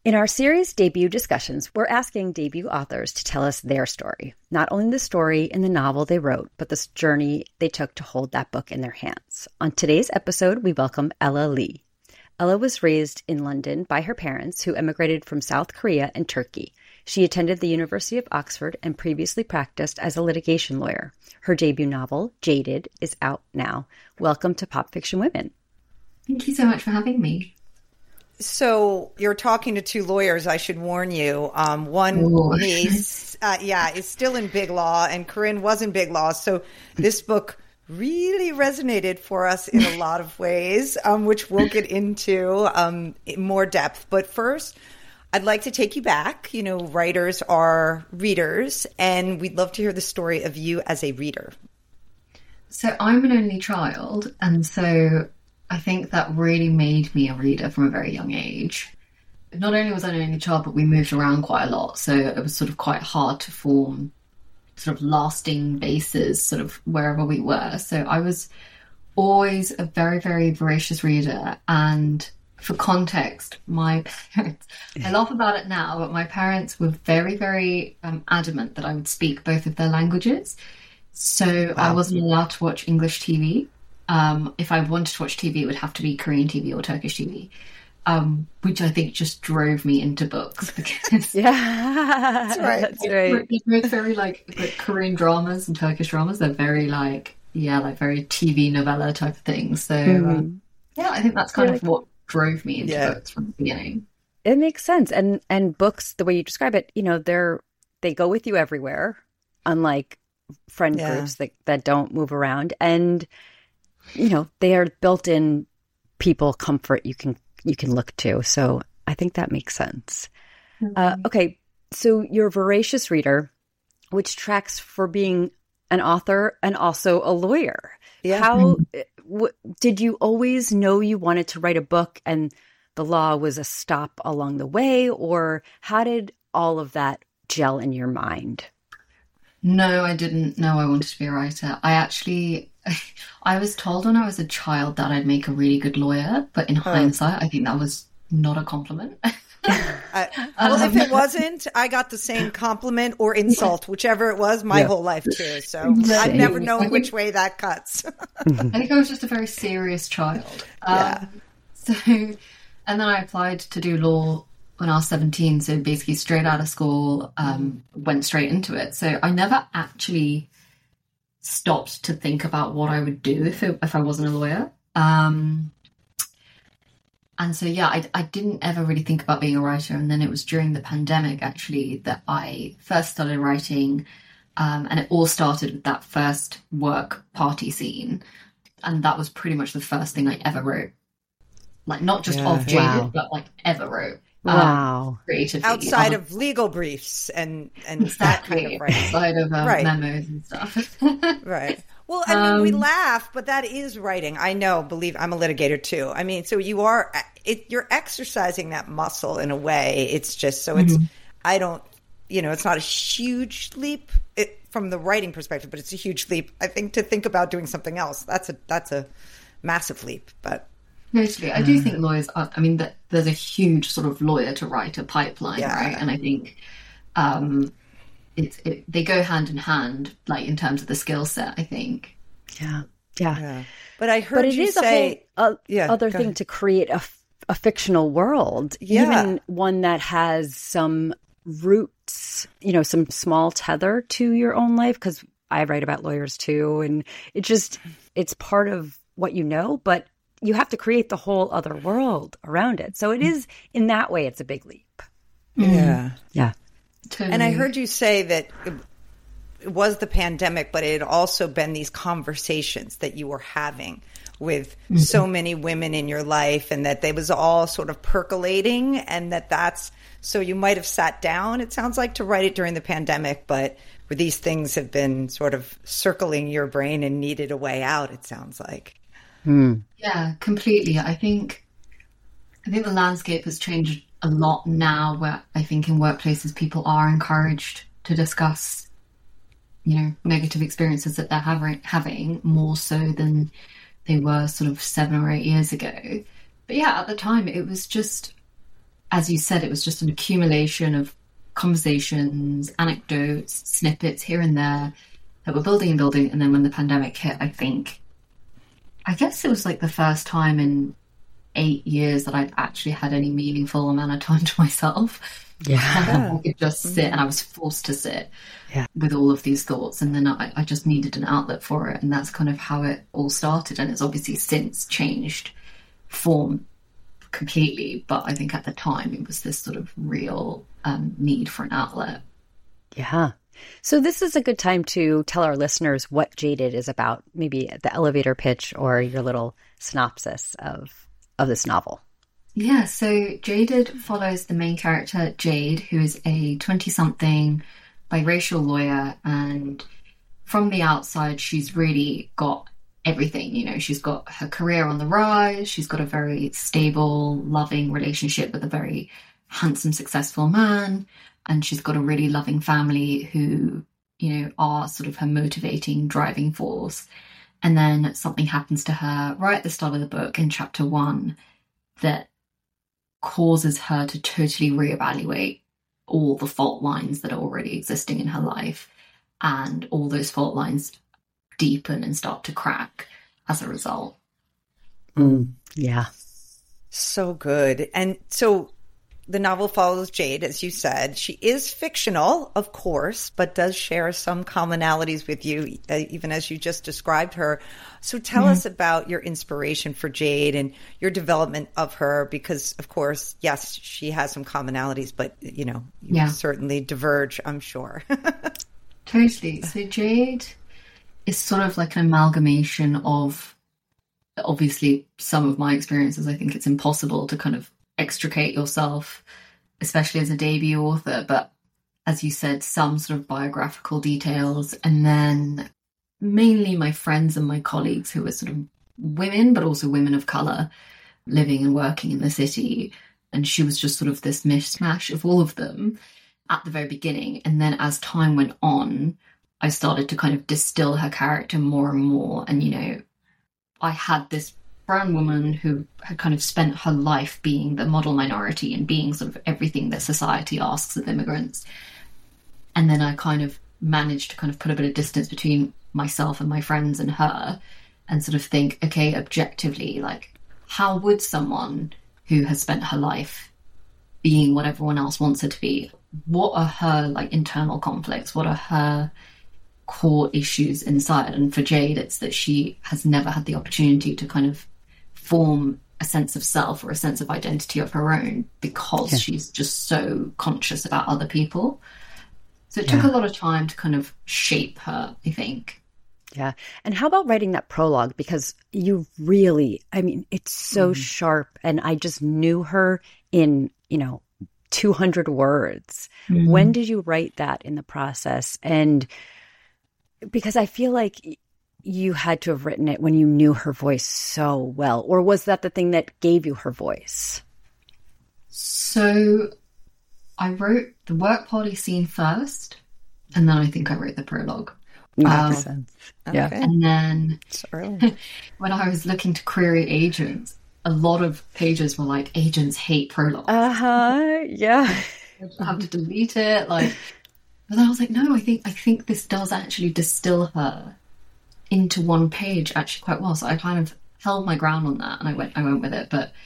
In our series Debut Discussions, we're asking debut authors to tell us their story. Not only the story in the novel they wrote, but the journey they took to hold that book in their hands. On today's episode, we welcome Ella Lee. Ella was raised in London by her parents, who emigrated from South Korea and Turkey. She attended the University of Oxford and previously practiced as a litigation lawyer. Her debut novel, Jaded, is out now. Welcome to Pop Fiction Women. Thank you so much for having me. So you're talking to two lawyers, I should warn you. One is still in big law, and Corinne was in big law. So this book really resonated for us in a lot of ways, which we'll get into in more depth. But first, I'd like to take you back. You know, writers are readers, and we'd love to hear the story of you as a reader. So I'm an only child, and so I think that really made me a reader from a very young age. Not only was I an only child, but we moved around quite a lot. So it was sort of quite hard to form sort of lasting bases sort of wherever we were. So I was always a very, very voracious reader. And for context, my parents, I laugh about it now, but my parents were very, very adamant that I would speak both of their languages. So I wasn't allowed to watch English TV. If I wanted to watch TV, it would have to be Korean TV or Turkish TV, which I think just drove me into books because that's right. They're very like Korean dramas and Turkish dramas. They're very like very TV novella type of things. So I think that's kind of what drove me into books from the beginning. It makes sense, and books, the way you describe it, you know, they go with you everywhere, unlike friend groups that don't move around, and you know, they are built-in people comfort you can look to. So I think that makes sense. Okay, so you're a voracious reader, which tracks for being an author and also a lawyer. Yeah. How did you always know you wanted to write a book and the law was a stop along the way, or how did all of that gel in your mind? No, I didn't know I wanted to be a writer. I was told when I was a child that I'd make a really good lawyer, but in hindsight, I think that was not a compliment. Well, if it wasn't, I got the same compliment or insult, whichever it was, my whole life too. So I've never known which way that cuts. I think I was just a very serious child. And then I applied to do law when I was 17. So basically straight out of school, went straight into it. So I never actually stopped to think about what I would do if I wasn't a lawyer. And so, I didn't ever really think about being a writer. And then it was during the pandemic, actually, that I first started writing. And it all started with that first work party scene. And that was pretty much the first thing I ever wrote. Like, not just of Jaded, but like ever wrote. Wow. Creatively. Outside of legal briefs and that kind of writing. Outside of memos and stuff. Right. Well, I mean, we laugh, but that is writing. I know, believe I'm a litigator too. I mean, so you're exercising that muscle in a way. It's just, so it's, it's not a huge leap from the writing perspective, but it's a huge leap, I think, to think about doing something else. That's a massive leap, but. Totally. I do think lawyers are, that there's a huge sort of lawyer to writer pipeline, right? And I think they go hand in hand, like in terms of the skill set, I think. Yeah. But I heard you say... other thing to create a fictional world, even one that has some roots, you know, some small tether to your own life, because I write about lawyers too, and it's part of what you know, but you have to create the whole other world around it. So it is, in that way, it's a big leap. Yeah. Yeah. Totally. And I heard you say that it was the pandemic, but it had also been these conversations that you were having with so many women in your life, and that they was all sort of percolating, and so you might have sat down, it sounds like, to write it during the pandemic, but where these things have been sort of circling your brain and needed a way out, it sounds like. Yeah, completely. I think the landscape has changed a lot now, where I think in workplaces people are encouraged to discuss, you know, negative experiences that they're having more so than they were sort of 7 or 8 years ago. But yeah, at the time it was just, as you said, it was just an accumulation of conversations, anecdotes, snippets here and there that were building and building. And then when the pandemic hit, I guess it was like the first time in 8 years that I'd actually had any meaningful amount of time to myself. Yeah. I could just sit, and I was forced to sit with all of these thoughts. And then I just needed an outlet for it. And that's kind of how it all started. And it's obviously since changed form completely. But I think at the time it was this sort of real need for an outlet. Yeah. So this is a good time to tell our listeners what Jaded is about, maybe the elevator pitch or your little synopsis of this novel. Yeah, so Jaded follows the main character, Jade, who is a 20-something biracial lawyer. And from the outside, she's really got everything. You know, she's got her career on the rise. She's got a very stable, loving relationship with a very handsome, successful man. And she's got a really loving family who, you know, are sort of her motivating, driving force. And then something happens to her right at the start of the book in chapter 1 that causes her to totally reevaluate all the fault lines that are already existing in her life. And all those fault lines deepen and start to crack as a result. Yeah. So good. And so the novel follows Jade, as you said. She is fictional, of course, but does share some commonalities with you, even as you just described her. So tell us about your inspiration for Jade and your development of her, because, of course, yes, she has some commonalities, but, you know, you certainly diverge, I'm sure. Totally. So Jade is sort of like an amalgamation of, obviously, some of my experiences. I think it's impossible to kind of extricate yourself, especially as a debut author, but as you said, some sort of biographical details, and then mainly my friends and my colleagues who were sort of women, but also women of colour living and working in the city. And she was just sort of this mishmash of all of them at the very beginning. And then as time went on, I started to kind of distill her character more and more. And, you know, I had this brown woman who had kind of spent her life being the model minority and being sort of everything that society asks of immigrants. And then I kind of managed to kind of put a bit of distance between myself and my friends and her and sort of think, okay, objectively, like, how would someone who has spent her life being what everyone else wants her to be, what are her like internal conflicts? What are her core issues inside? And for Jade, it's that she has never had the opportunity to kind of form a sense of self or a sense of identity of her own because she's just so conscious about other people. So it took a lot of time to kind of shape her, I think. Yeah. And how about writing that prologue? Because you really, I mean, it's so sharp, and I just knew her in, 200 words. When did you write that in the process? And because I feel like you had to have written it when you knew her voice so well, or was that the thing that gave you her voice? So I wrote the work party scene first, and then I think I wrote the prologue. Makes sense. Yeah. Okay. And then early. When I was looking to query agents, a lot of pages were like, agents hate prologue. Yeah. I have to delete it. But then I was like, no, I think this does actually distill her into one page actually quite well. So I kind of held my ground on that, and I went with it. But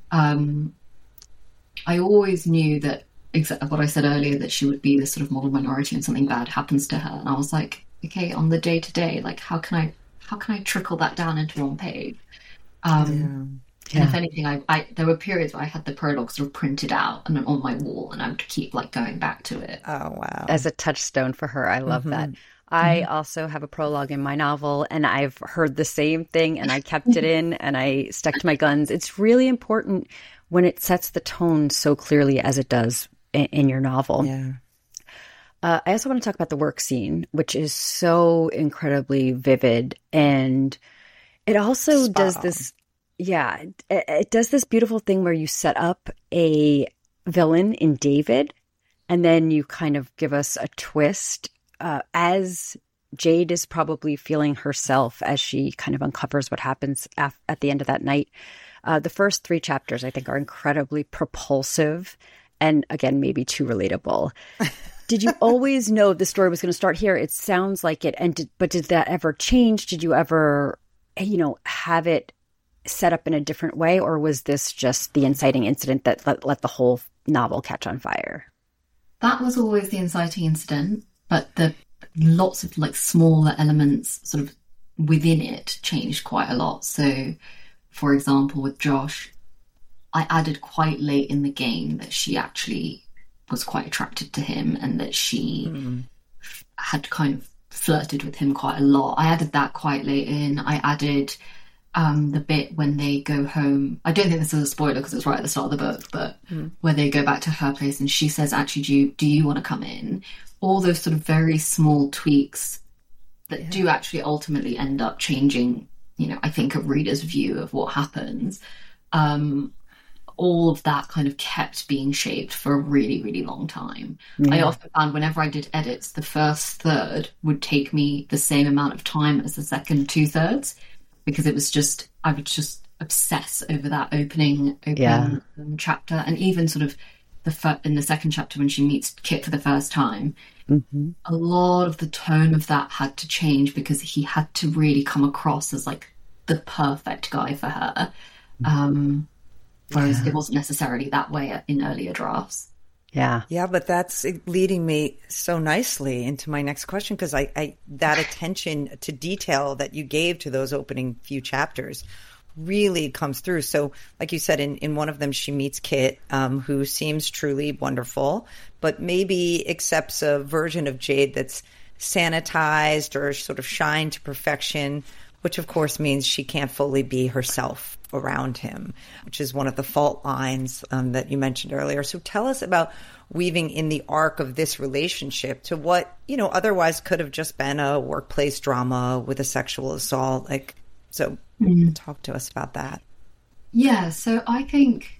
I always knew that, exactly what I said earlier, that she would be this sort of model minority and something bad happens to her. And I was like, okay, on the day to day, like how can I trickle that down into one page? And if anything, I there were periods where I had the prologue sort of printed out and on my wall, and I would keep going back to it. Oh wow! As a touchstone for her, I love that. I also have a prologue in my novel, and I've heard the same thing, and I kept it in, and I stuck to my guns. It's really important when it sets the tone so clearly as it does in your novel. Yeah. I also want to talk about the work scene, which is so incredibly vivid, and it also does this. Yeah, it does this beautiful thing where you set up a villain in David, and then you kind of give us a twist as Jade is probably feeling herself as she kind of uncovers what happens at the end of that night. The first 3 chapters, I think, are incredibly propulsive and, again, maybe too relatable. Did you always know the story was going to start here? It sounds like it. But did that ever change? Did you ever, have it set up in a different way? Or was this just the inciting incident that let the whole novel catch on fire? That was always the inciting incident, but the lots of like smaller elements sort of within it changed quite a lot. So, for example, with Josh, I added quite late in the game that she actually was quite attracted to him and that she had kind of flirted with him quite a lot. I added that quite late in. I added the bit when they go home. I don't think this is a spoiler because it's right at the start of the book, but where they go back to her place and she says, actually, do you want to come in? All those sort of very small tweaks that do actually ultimately end up changing, I think, a reader's view of what happens. All of that kind of kept being shaped for a really, really long time. I often found whenever I did edits, the first third would take me the same amount of time as the second 2/3, because it was just, I would just obsess over that opening chapter. And even sort of in the second chapter when she meets Kit for the first time, a lot of the tone of that had to change because he had to really come across as like the perfect guy for her. Whereas it wasn't necessarily that way in earlier drafts. Yeah. Yeah, but that's leading me so nicely into my next question, because I that attention to detail that you gave to those opening few chapters really comes through. So like you said, in one of them, she meets Kit, who seems truly wonderful, but maybe accepts a version of Jade that's sanitized or sort of shined to perfection, which of course means she can't fully be herself around him, which is one of the fault lines that you mentioned earlier. So tell us about weaving in the arc of this relationship to what, otherwise could have just been a workplace drama with a sexual assault. Talk to us about that. Yeah, so I think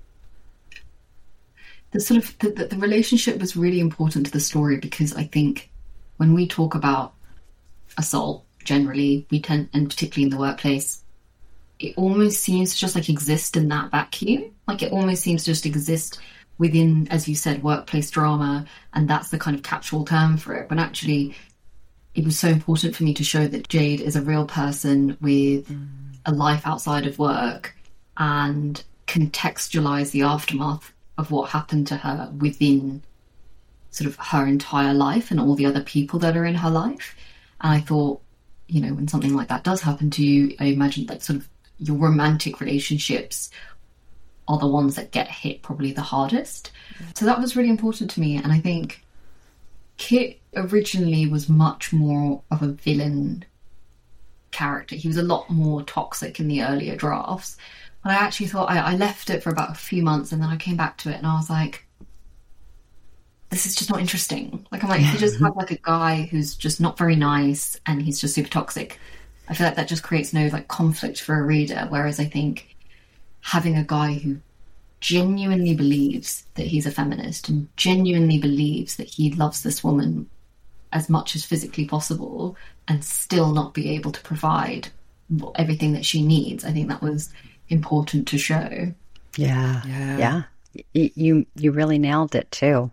the sort of the relationship was really important to the story, because I think when we talk about assault, generally, we tend, and particularly in the workplace, it almost seems to just like exist in that vacuum. Like it almost seems to just exist within, as you said, workplace drama, and that's the kind of catch-all term for it. When actually, it was so important for me to show that Jade is a real person with a life outside of work, and contextualize the aftermath of what happened to her within sort of her entire life and all the other people that are in her life. And I thought, when something like that does happen to you, I imagine that sort of your romantic relationships are the ones that get hit probably the hardest. So that was really important to me. And I think Kit originally was much more of a villain character. He was a lot more toxic in the earlier drafts. But I actually thought I left it for about a few months, and then I came back to it and I was like, this is just not interesting. Like, I'm like, if you just have like a guy who's just not very nice and he's just super toxic, I feel like that just creates no like conflict for a reader. Whereas I think having a guy who genuinely believes that he's a feminist and genuinely believes that he loves this woman as much as physically possible and still not be able to provide everything that she needs, I think that was important to show. Yeah. You really nailed it too.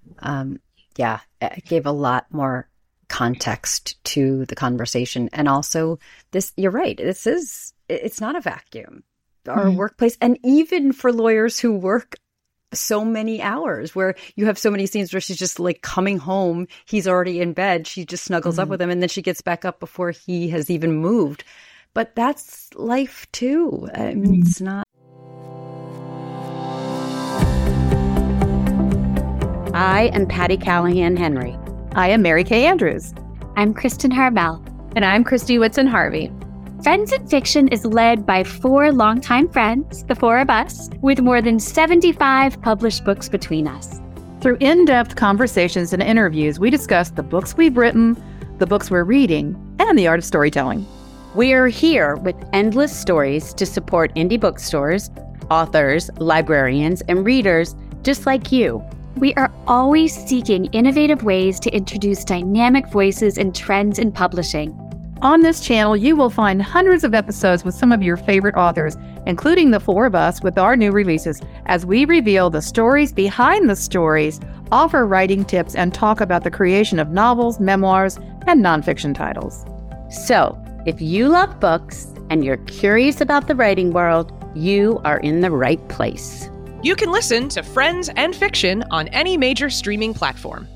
It gave a lot more context to the conversation. And also this, you're right, it's not a vacuum. Our workplace, and even for lawyers who work so many hours, where you have so many scenes where she's just like coming home, he's already in bed, she just snuggles up with him, and then she gets back up before he has even moved. But that's life too. I mean, it's not. I am Patty Callahan Henry. I am Mary Kay Andrews. I'm Kristen Harbell. And I'm Christy Whitson Harvey. Friends in Fiction is led by 4 longtime friends, the 4 of us, with more than 75 published books between us. Through in-depth conversations and interviews, we discuss the books we've written, the books we're reading, and the art of storytelling. We are here with endless stories to support indie bookstores, authors, librarians, and readers just like you. We are always seeking innovative ways to introduce dynamic voices and trends in publishing. On this channel, you will find hundreds of episodes with some of your favorite authors, including the four of us with our new releases, as we reveal the stories behind the stories, offer writing tips, and talk about the creation of novels, memoirs, and nonfiction titles. So, if you love books and you're curious about the writing world, you are in the right place. You can listen to Friends and Fiction on any major streaming platform.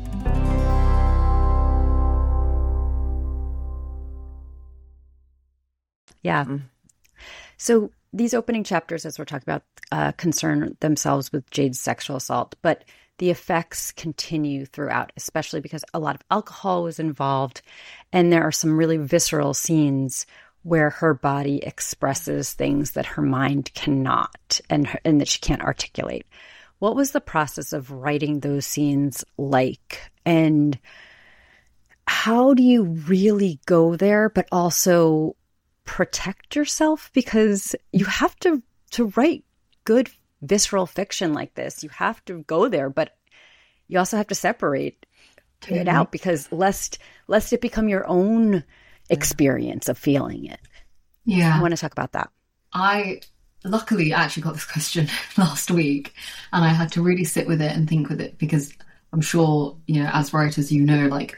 Yeah. So these opening chapters, as we're talking about, concern themselves with Jade's sexual assault, but the effects continue throughout, especially because a lot of alcohol was involved. And there are some really visceral scenes where her body expresses things that her mind cannot and that she can't articulate. What was the process of writing those scenes like? And how do you really go there, but also protect yourself? Because you have to write good visceral fiction like this. You have to go there, but you also have to separate it out, because lest it become your own experience of feeling it. Yeah. I want to talk about that. I luckily actually got this question last week, and I had to really sit with it and think with it, because I'm sure, as writers, like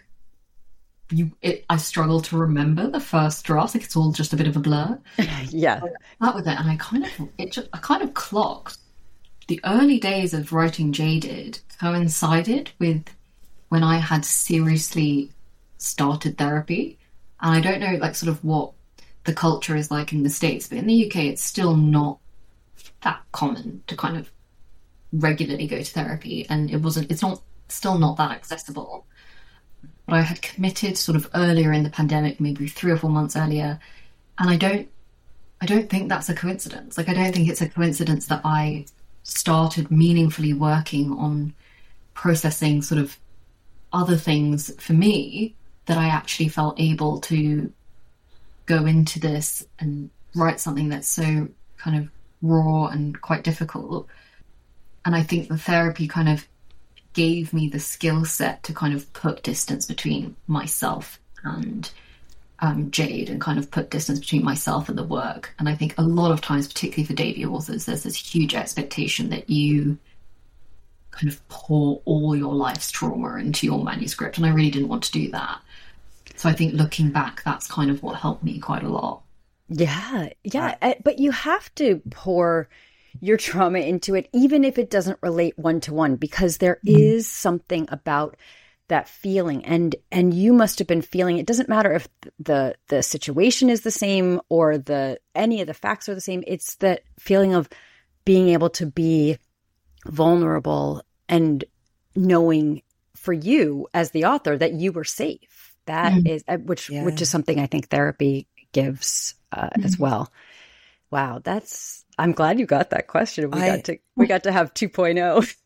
I struggle to remember the first draft. Like, it's all just a bit of a blur. Yeah. So I sat with it, and I kind of clocked the early days of writing Jaded coincided with when I had seriously started therapy. And I don't know, sort of what the culture is like in the States, but in the UK, it's still not that common to kind of regularly go to therapy. And still not that accessible. But I had committed sort of earlier in the pandemic, maybe 3 or 4 months earlier. And I don't think that's a coincidence. I don't think it's a coincidence that I started meaningfully working on processing sort of other things for me, that I actually felt able to go into this and write something that's so kind of raw and quite difficult. And I think the therapy kind of gave me the skill set to kind of put distance between myself and Jade, and kind of put distance between myself and the work. And I think a lot of times, particularly for debut authors, there's this huge expectation that you kind of pour all your life's trauma into your manuscript. And I really didn't want to do that. So I think looking back, that's kind of what helped me quite a lot. Yeah. But you have to pour your trauma into it, even if it doesn't relate one-to-one, because there is something about that feeling. And you must have been feeling, it doesn't matter if the situation is the same or any of the facts are the same. It's that feeling of being able to be vulnerable and knowing for you as the author that you were safe. That is, which is something I think therapy gives as well. Wow, I'm glad you got that question. We got to have 2.0.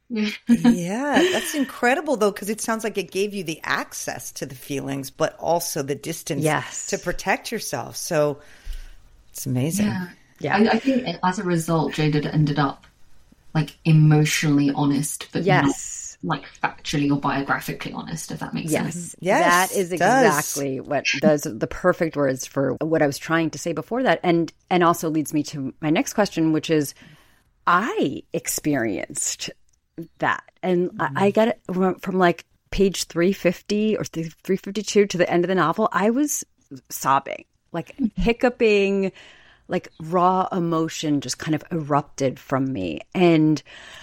Yeah, that's incredible though, because it sounds like it gave you the access to the feelings, but also the distance to protect yourself. So it's amazing. Yeah. I think as a result, Jaded ended up emotionally honest, but not factually or biographically honest, if that makes sense. Yes, that is exactly what those are the perfect words for what I was trying to say before that, and also leads me to my next question, which is, I experienced that, and I got it from page 350 or 352 to the end of the novel. I was sobbing, hiccuping, raw emotion just kind of erupted from me. And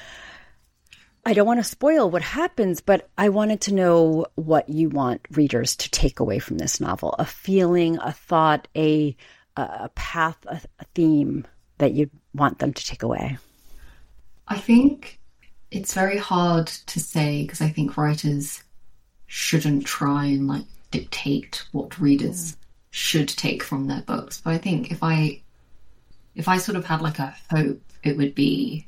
I don't want to spoil what happens, but I wanted to know what you want readers to take away from this novel. A feeling, a thought, a path, a theme that you'd want them to take away. I think it's very hard to say, because I think writers shouldn't try and dictate what readers should take from their books. But I think if I sort of had a hope, it would be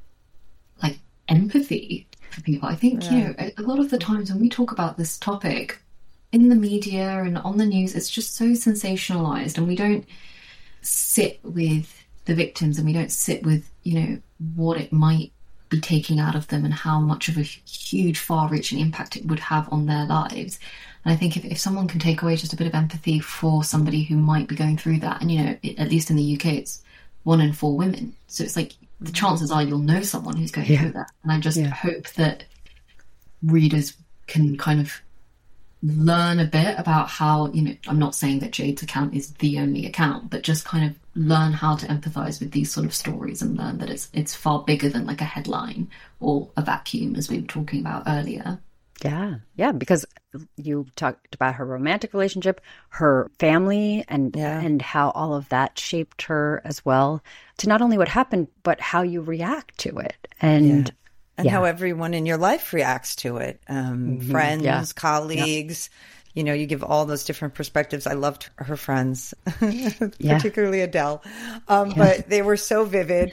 empathy for people. I think, a lot of the times when we talk about this topic in the media and on the news, it's just so sensationalized, and we don't sit with the victims, and we don't sit with, what it might be taking out of them and how much of a huge, far-reaching impact it would have on their lives. And I think if someone can take away just a bit of empathy for somebody who might be going through that, and, you know, at least in the UK, it's 1 in 4 women. So it's like the chances are you'll know someone who's going through that. And I just hope that readers can kind of learn a bit about how, you know, I'm not saying that Jade's account is the only account, but just kind of learn how to empathize with these sort of stories and learn that it's far bigger than like a headline or a vacuum, as we were talking about earlier. Yeah, because you talked about her romantic relationship, her family, and how all of that shaped her as well, to not only what happened, but how you react to it. And how everyone in your life reacts to it. Friends, colleagues, you know, you give all those different perspectives. I loved her friends, particularly Adele, but they were so vivid.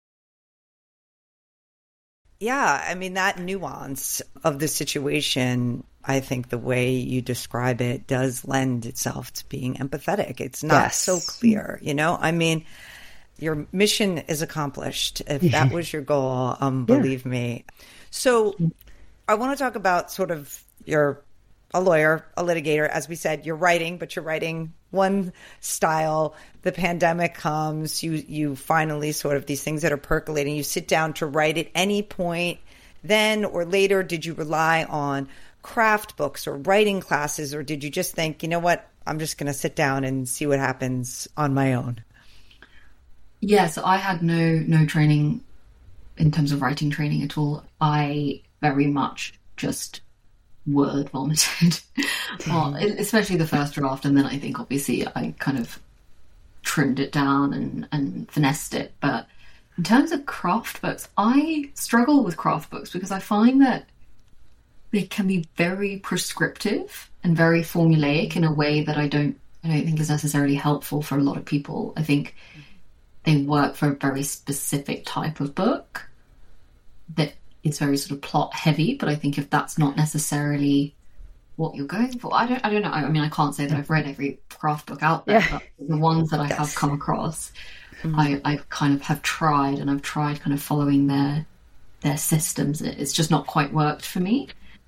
Yeah, I mean, that nuance of the situation, I think the way you describe it does lend itself to being empathetic. It's not so clear, you know? I mean, your mission is accomplished. If that was your goal, believe me. So I want to talk about sort of you're a lawyer, a litigator. As we said, you're writing, but you're writing one style. The pandemic comes, you finally sort of these things that are percolating, you sit down to write at any point then or later. Did you rely on craft books or writing classes, or did you just think, you know what, I'm just going to sit down and see what happens on my own? Yeah, so I had no training in terms of writing training at all. I very much just word vomited, especially the first draft, and then I think obviously I kind of trimmed it down and finessed it. But in terms of craft books, I struggle with craft books because I find that they can be very prescriptive and very formulaic in a way that I don't think is necessarily helpful for a lot of people. I think they work for a very specific type of book that is very sort of plot heavy, but I think if that's not necessarily what you're going for, I don't know. I mean, I can't say that I've read every craft book out there, but the ones that I have come across, I kind of have tried, and I've tried kind of following their systems. It's just not quite worked for me.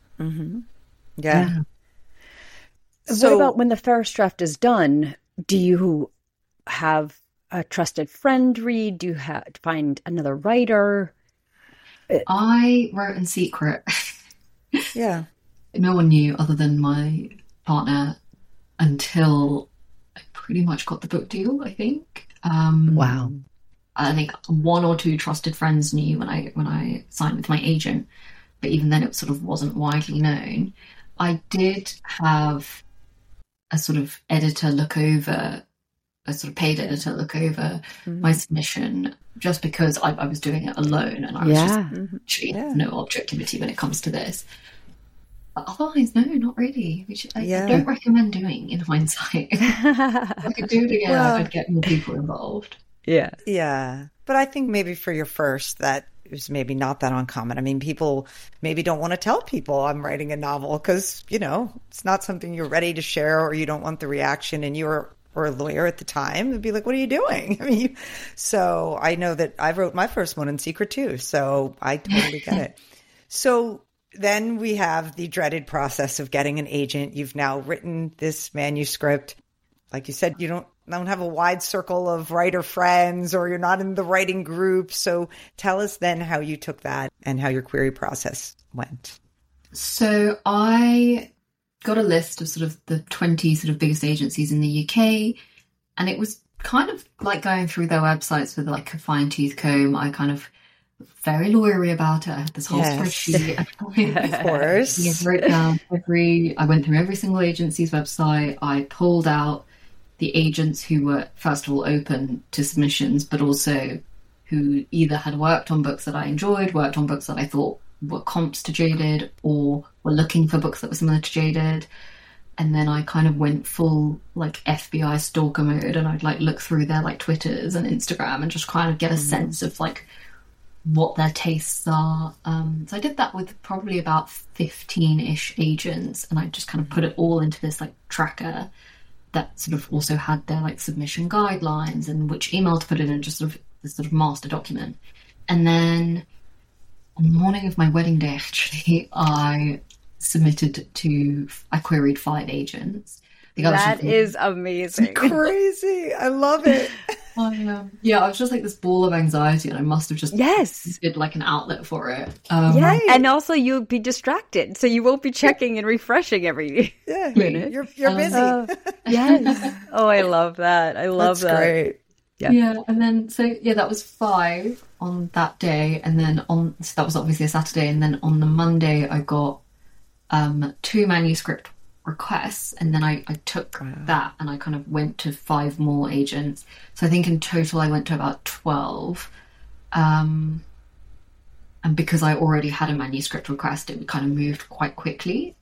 Yeah. So, what about when the first draft is done? Do you have a trusted friend read? Do you find another writer? I wrote in secret. Yeah. No one knew other than my partner until I pretty much got the book deal, I think. Wow. I think 1 or 2 trusted friends knew when I signed with my agent, but even then it sort of wasn't widely known. I did have a sort of editor look over, a sort of paid editor look over my submission, just because I was doing it alone, and I was just no objectivity when it comes to this. But otherwise, no, not really, which I don't recommend doing in hindsight. If I could do it again, I'd get more people involved. Yeah. But I think maybe for your first, that is maybe not that uncommon. I mean, people maybe don't want to tell people I'm writing a novel because, you know, it's not something you're ready to share, or you don't want the reaction, and you're or a lawyer at the time would be like, what are you doing? I mean, so I know that I wrote my first one in secret too. So I totally get it. So then we have the dreaded process of getting an agent. You've now written this manuscript. Like you said, you don't have a wide circle of writer friends, or you're not in the writing group. So tell us then how you took that and how your query process went. So I got a list of sort of the 20 sort of biggest agencies in the UK, and it was kind of like going through their websites with like a fine-tooth comb. I kind of very lawyery about it. I had this whole spreadsheet. Of course. I wrote down I went through every single agency's website. I pulled out the agents who were, first of all, open to submissions, but also who either had worked on books that I enjoyed, worked on books that I thought were comps to Jaded, or were looking for books that were similar to Jaded. And then I kind of went full like FBI stalker mode, and I'd like look through their like Twitters and Instagram and just kind of get a sense of like what their tastes are. So I did that with probably about 15-ish agents, and I just kind of put it all into this like tracker that sort of also had their like submission guidelines and which email to put it in, just sort of this sort of master document. And then on the morning of my wedding day, actually, I queried 5 agents. That is amazing. Crazy. I love it. I was just like this ball of anxiety, and I must have just did like an outlet for it. And also you'll be distracted, so you won't be checking and refreshing every minute. You're busy. Yes. Oh, I love that. I love That's that. Great. Yeah. And then that was 5 on that day, and then so that was obviously a Saturday, and then on the Monday I got 2 manuscript requests, and then I took that and I kind of went to 5 more agents. So I think in total I went to about 12. And because I already had a manuscript request, it kind of moved quite quickly.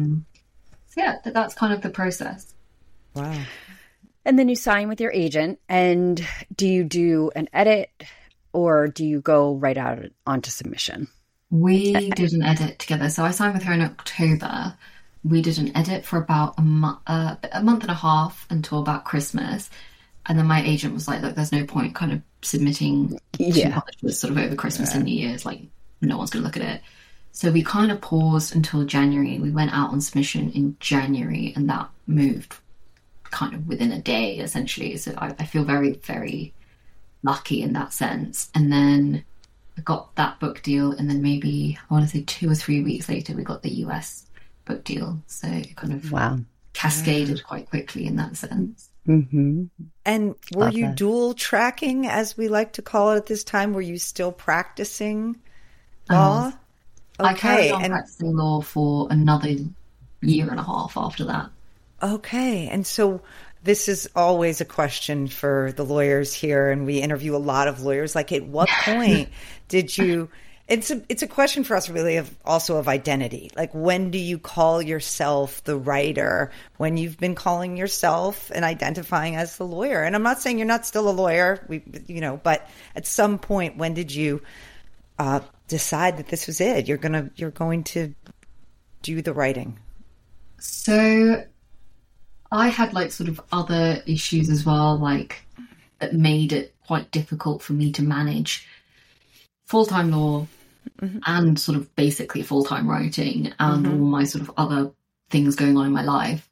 That's kind of the process. Wow. And then you sign with your agent, and do you do an edit or do you go right out onto submission? We did an edit together. So I signed with her in October. We did an edit for about a month and a half until about Christmas. And then my agent was like, look, there's no point kind of submitting to publishers sort of over Christmas and New Year's. Like, no one's going to look at it. So we kind of paused until January. We went out on submission in January, and that moved kind of within a day, essentially. So I feel very, very lucky in that sense. And then I got that book deal, and then maybe, I want to say 2 or 3 weeks later, we got the US book deal. So it kind of cascaded quite quickly in that sense. Mm-hmm. And were you dual tracking, as we like to call it at this time? Were you still practicing law? I carried on practicing law for another year and a half after that. Okay. And so this is always a question for the lawyers here, and we interview a lot of lawyers. Like, at what point did you... It's a question for us, really, of identity. Like, when do you call yourself the writer when you've been calling yourself and identifying as the lawyer? And I'm not saying you're not still a lawyer, but at some point, when did you decide that this was it? You're going to do the writing. So I had like sort of other issues as well, like that made it quite difficult for me to manage full-time law and sort of basically full-time writing and all my sort of other things going on in my life.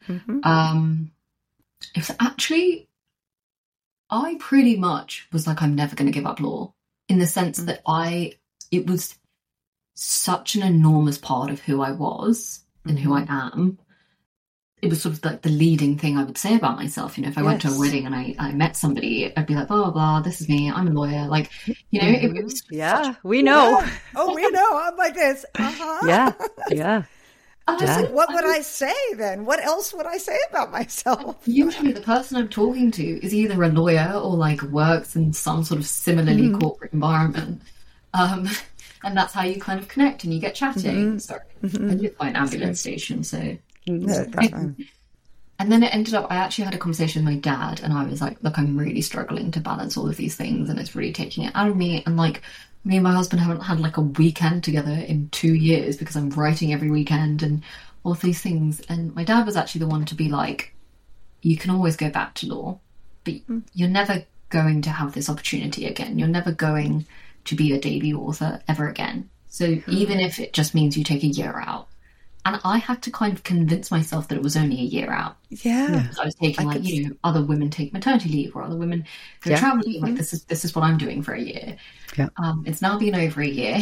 It's actually, I pretty much was like, I'm never going to give up law, in the sense that it was such an enormous part of who I was and who I am. It was sort of like the leading thing I would say about myself. If I went to a wedding and I met somebody, I'd be like, blah, blah, blah, this is me, I'm a lawyer. Like, it was we know. Yeah. Oh, we know. I'm like this. Yeah. Just like, what would I say then? What else would I say about myself? Usually the person I'm talking to is either a lawyer or like works in some sort of similarly corporate environment. And that's how you kind of connect and you get chatting. Sorry, I live by an ambulance station, so... And then it ended up, I actually had a conversation with my dad, and I was like, look, I'm really struggling to balance all of these things, and it's really taking it out of me. And like, me and my husband haven't had like a weekend together in 2 years because I'm writing every weekend and all of these things. And my dad was actually the one to be like, you can always go back to law, but you're never going to have this opportunity again. You're never going to be a debut author ever again. So even if it just means you take a year out. And I had to kind of convince myself that it was only a year out. Yeah. I was taking other women take maternity leave, or other women go travel leave. Like, this is what I'm doing for a year. Yeah. It's now been over a year.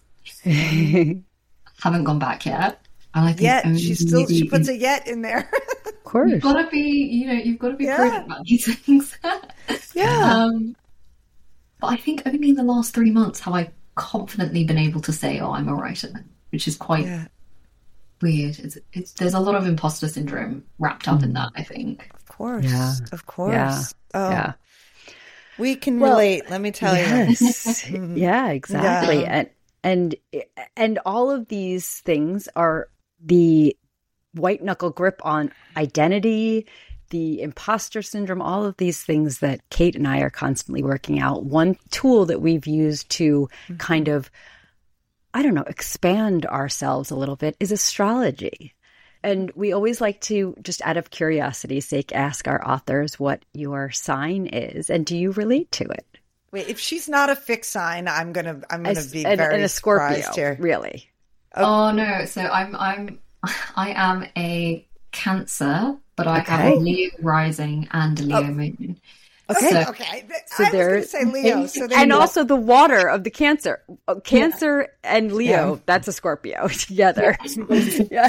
Haven't gone back yet. And I think she puts a yet in there. Of course. You've got to be prudent about these things. Yeah. But I think only in the last 3 months have I confidently been able to say, oh, I'm a writer, which is quite weird. There's a lot of imposter syndrome wrapped up in that, I think. Of course. Yeah. Of course. Yeah. Oh. Yeah. We can relate, let me tell you. Yeah, exactly. Yeah. And all of these things are the white knuckle grip on identity, the imposter syndrome, all of these things that Kate and I are constantly working out. One tool that we've used to kind of, expand ourselves a little bit is astrology. And we always like to, just out of curiosity's sake, ask our authors what your sign is. And do you relate to it? Wait, if she's not a fixed sign, I'm gonna be very a Scorpio, surprised here. Really? Oh no! So I am a Cancer, but I have a Leo rising and a Leo moon. Okay. So, I was going to say Leo. So and also the water of the Cancer. Cancer and Leo, that's a Scorpio together. Yeah.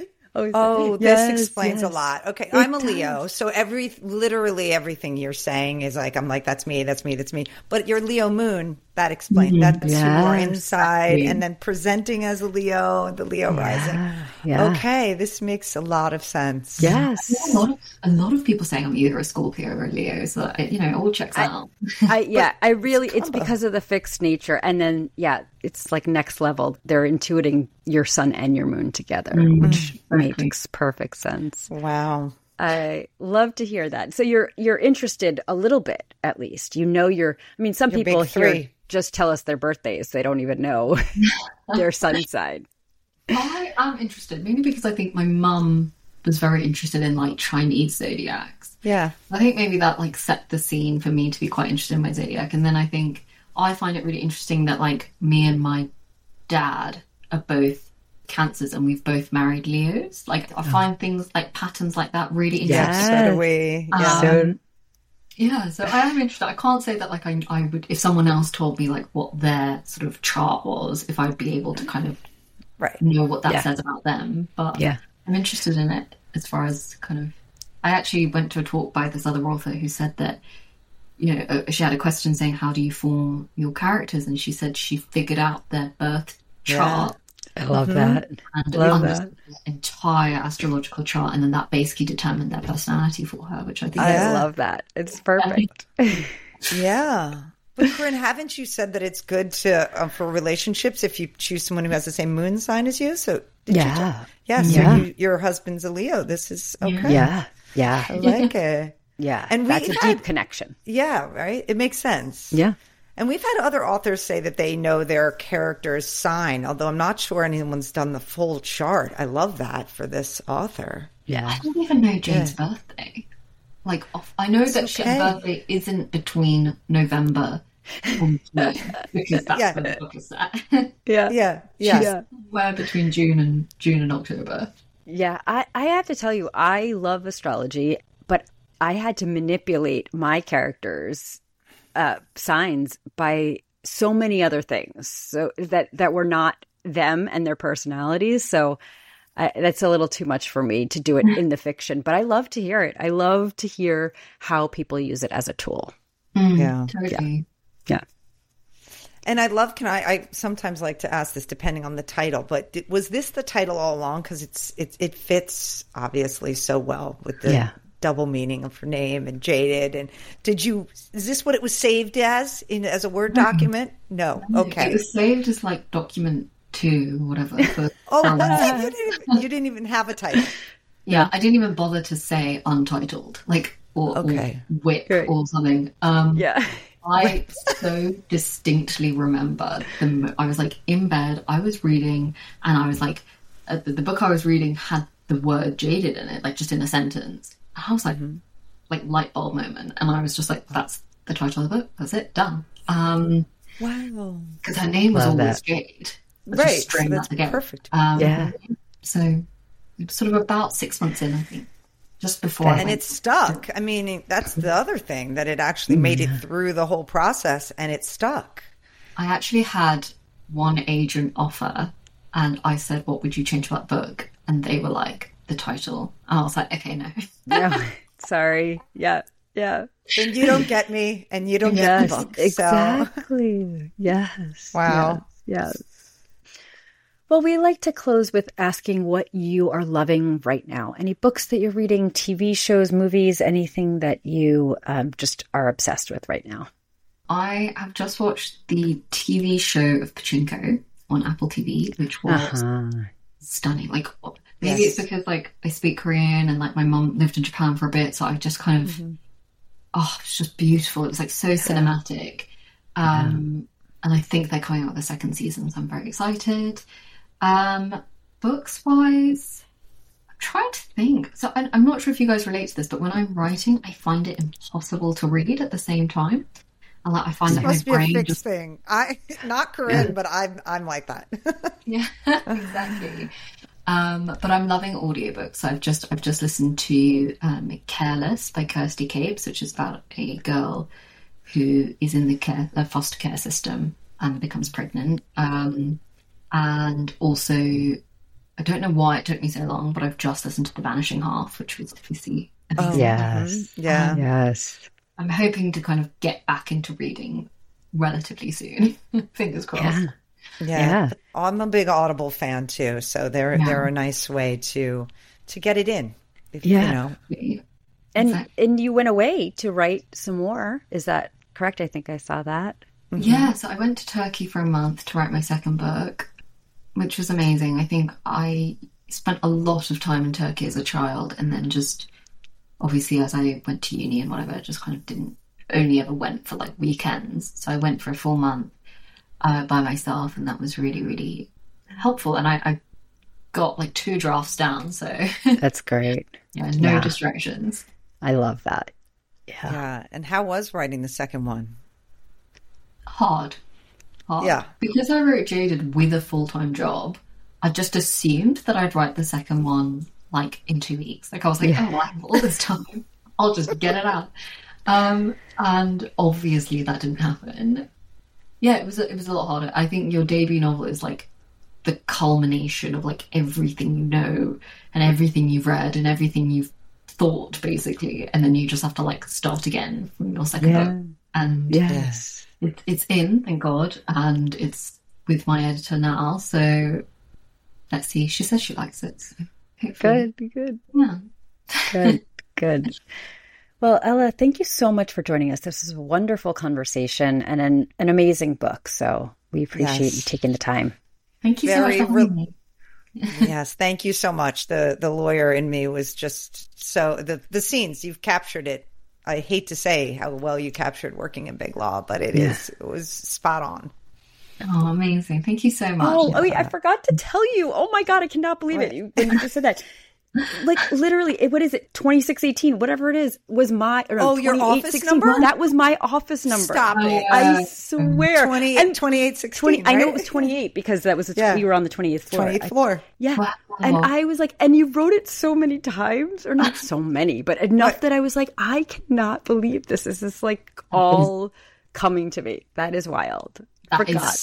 This explains a lot. Okay, I'm a Leo, so literally everything you're saying is like, I'm like, that's me. But your Leo moon, that explains. That's who you are inside, and then presenting as a Leo, the Leo rising. Yeah. Okay, this makes a lot of sense. Yes. A lot of people saying I'm either a Scorpio or a Leo, so it all checks out. I really, it's because of the fixed nature, and then it's like next level. They're intuiting your sun and your moon together, which makes perfect sense. Wow. I love to hear that. So you're interested a little bit, at least. Some people here just tell us their birthdays. They don't even know their sun sign. I am interested, mainly because I think my mum was very interested in like Chinese zodiacs. Yeah. I think maybe that like set the scene for me to be quite interested in my zodiac. And then I think I find it really interesting that like me and my dad are both Cancers and we've both married Leos. Like I find things like patterns like that really interesting. So do we. So I am interested. I can't say that like I would, if someone else told me like what their sort of chart was, if I would be able to kind of know what that says about them. But I'm interested in it as far as kind of, I actually went to a talk by this other author who said that, she had a question saying, how do you form your characters? And she said she figured out their birth chart. I love that. And understood the entire astrological chart. And then that basically determined their personality for her, which I think I love that. It's perfect. Yeah. But Corinne, haven't you said that it's good to for relationships if you choose someone who has the same moon sign as you? So your husband's a Leo. This is okay. Yeah. I like it. Yeah. And that's a deep connection. Yeah, right? It makes sense. Yeah. And we've had other authors say that they know their character's sign, although I'm not sure anyone's done the full chart. I love that for this author. Yeah. I don't even know Jane's birthday. Like, I know that her birthday isn't between November and June, because that's when the book is set. Yeah. Somewhere between June and October. Yeah, I have to tell you, I love astrology, but I had to manipulate my characters' signs by so many other things, so that were not them and their personalities. So that's a little too much for me to do it in the fiction, but I love to hear it. I love to hear how people use it as a tool. Totally. Yeah. And I sometimes like to ask this depending on the title, but was this the title all along? Because it fits obviously so well with the double meaning of her name and jaded. And is this what it was saved as as a Word document? No. Okay. It was saved as like document 2 or whatever. You didn't even have a title. Yeah, I didn't even bother to say untitled, or WIP or something. I so distinctly remember I was like in bed, I was reading, and I was like, the book I was reading had the word jaded in it, like just in a sentence. And I was like, light bulb moment. And I was just like, that's the title of the book. That's it. Done. Wow. Because her name was always Jade. Right. So that's perfect. So it was sort of about 6 months in, I think. Just before. And it stuck. I mean, that's the other thing, that it actually made it through the whole process and it stuck. I actually had one agent offer and I said, what would you change about the book? And they were like, the title. And I was like, okay, no. No, sorry. Yeah. Then you don't get me and you don't get the book. Exactly. So. Yes. Wow. Yes. Well, we like to close with asking what you are loving right now. Any books that you're reading, TV shows, movies, anything that you just are obsessed with right now? I have just watched the TV show of Pachinko on Apple TV, which was stunning. Like, maybe it's because like I speak Korean and like my mom lived in Japan for a bit, so I just kind of it's just beautiful. It was like so cinematic. And I think they're coming out with a second season, so I'm very excited. Books wise, I'm trying to think. So I'm not sure if you guys relate to this, but when I'm writing, I find it impossible to read at the same time. I find that must be my brain a fixed thing. Not Corinne, but I'm like that. Yeah, exactly. But I'm loving audiobooks. I've just listened to Careless by Kirsty Capes, which is about a girl who is in the foster care system and becomes pregnant. And also, I don't know why it took me so long, but I've just listened to The Vanishing Half, which was obviously amazing. Yes. Yeah. Yes. I'm hoping to kind of get back into reading relatively soon. Fingers crossed. Yeah. I'm a big Audible fan too, so they're a nice way to get it in. You know. And you went away to write some more. Is that correct? I think I saw that. Mm-hmm. Yeah, so I went to Turkey for a month to write my second book, which was amazing. I think I spent a lot of time in Turkey as a child, and then just obviously as I went to uni and whatever, just kind of only ever went for like weekends. So I went for a full month by myself, and that was really, really helpful. And I got like 2 drafts down, so that's great. No distractions. I love that. Yeah. And how was writing the second one? Hard. Yeah. Because I wrote Jaded with a full-time job, I just assumed that I'd write the second one like in 2 weeks. Like I was like, I have all this time. I'll just get it out. And obviously that didn't happen. Yeah, it was a lot harder. I think your debut novel is like the culmination of like everything you know and everything you've read and everything you've thought, basically. And then you just have to like start again from your second book. And it's in, thank God, and it's with my editor now. So let's see. She says she likes it. So good. Yeah. Good. Well, Ella, thank you so much for joining us. This is a wonderful conversation and an amazing book. So we appreciate you taking the time. Thank you so much for having me. Yes, thank you so much. The lawyer in me was just so the scenes, you've captured it. I hate to say how well you captured working in Big Law, but it was spot on. Oh, amazing. Thank you so much. Oh, I forgot to tell you. Oh my God, I cannot believe it. You just said that. Like literally, what is it? 2618, whatever it is, was my. Your office number? That was my office number. Stop it! I swear. 2816. I know it was 28 because that was we were on the 28th floor. 28th floor. Wow. And I was like, and you wrote it so many times, or not so many, but enough that I was like, I cannot believe this. This is like all coming to me. That is wild. That is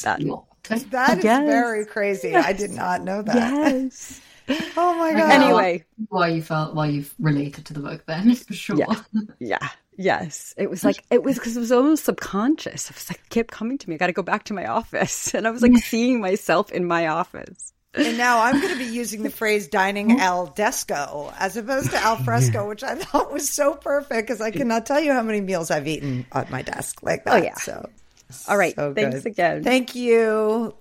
very crazy. Yes. I did not know that. Yes. Oh my God. Anyway. Why you've related to the book then, for sure. Yeah. Yes. It was because it was almost subconscious. It was like, it kept coming to me. I got to go back to my office. And I was like seeing myself in my office. And now I'm going to be using the phrase dining al desco as opposed to al fresco, which I thought was so perfect because I cannot tell you how many meals I've eaten at my desk like that. Oh, yeah. So, all right. Thanks again. Thank you.